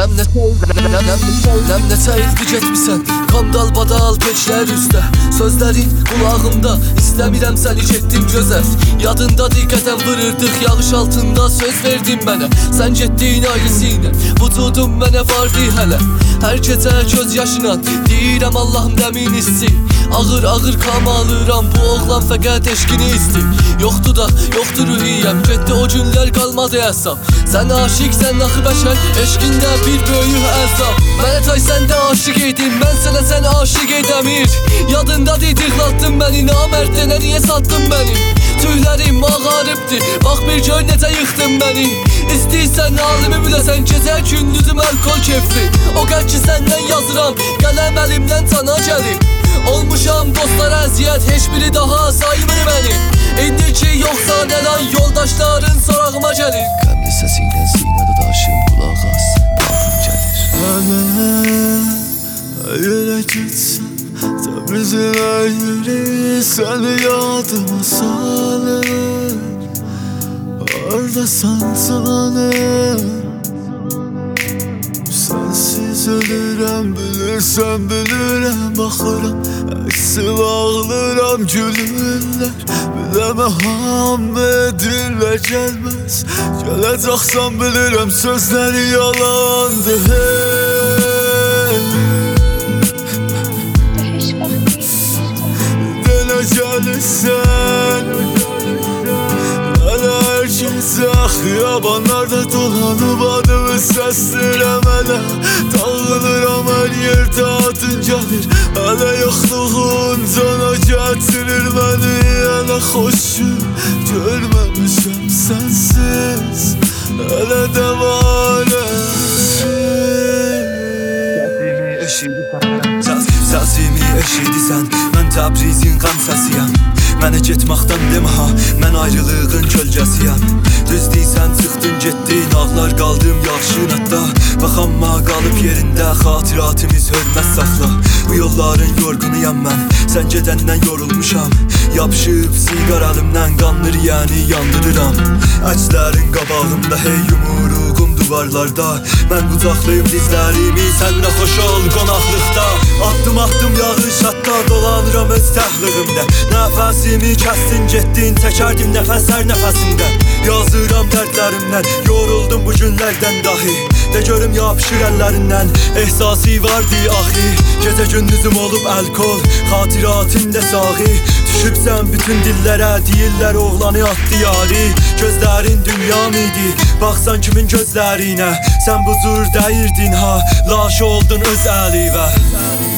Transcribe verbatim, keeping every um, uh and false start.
Nəm nə Nəm nə çəyildi getmisən Qandal badal peçlər üstə Sözlərin qulağımda İstəmirəm səni getdin gözəl Yadındadır qədəm vırırdıq Yağış altında söz verdin mənə Sən getdin ayrısıyla Vücudum mənə vardı hələ Hər gecə göz yaşınan Deyirəm Allahım dəmin hissi Ağır ağır kam alıram Bu oğlan fəqət eşkini isti Yoxdu da yoxdur rühiyyəm Getdi o günlər qalmadı hesab Sən aşiq sən axı bəşər Eşkində bir böyük əzab Mənə tay sən də aşiq edin Mən sənə sən aşiq edəmir Yadında didirlattın məni Namərdənə niyə sattın məni Tüylərim ağarıbdır Bax bir gör necə yıxdın məni İstəyirsən alimi biləsən Gecə gündüzüm alkol keyfli O qəd ki səndən yazıram Qələm əlimdən cana gəlib Olmuşam dostlar əziyyət Heç biri daha saymır məni İndi ki yoxsa nəlan Yoldaşların sorağıma gəlir Qəmli səsinlə sinədə daşım Qulaq as, qapım gəlir Mənə yerə getsən Təbrizin əyri Səni yadıma salır Oradasan canım Sensiz ölürəm Bilirsən bilirəm Baxıram əksib ağlıram Gülürlər Biləməham edirlər Gəlməz Gələcəksən bilirəm Sözləri yalandır hey Denə gəlirsən Hələ hər gecə Xiyabanlarda dolanıb adımı səslirəm Hələ dağılıram hər yerdə adın gəlir Hələ yoxluğun cana gətirir məni Hələ xoşum görməmişəm sənsiz Hələ də var Səsimi eşidirsən Mən Təbrizin qəm səsiyəm Mənə getməkdən demə ha Mən ayrılığın kölgəsiyəm Düz deysən çıxdın getdin Ağlar qaldım yaxşın hətta Baxamma qalıb yerində Xatiratimiz hörmət saxla Bu yolların yorğunuyam mən Sən gedəndən yorulmuşam Yapışıb siqar əlimdən Qandır yəni yandırıram Əkslərin qabağımda Hey yumuruğum duvarlarda Mən qucaqlayım dizlərimi Sənlə xoş ol qonaqlıqda Atdım atdım yağış hatta Dolanıram öz təhlığımda Nəfəsimi kəstin getdin Çəkərdim nəfəslər nəfəsində Yazıram dərdlərimdən Yoruldum bu günlərdən dahi De görüm yapışır əllərindən Ehsası vardı axı Gecə gündüzüm olub əlkol Xatiratimdə sahi Düşübsən bütün dillərə Deyirlər oğlanı atdı yari Gözlərin dünyam idi Baxsan kimin gözlərinə Sən bu cür dəyirdin ha Laş oldun öz əlivə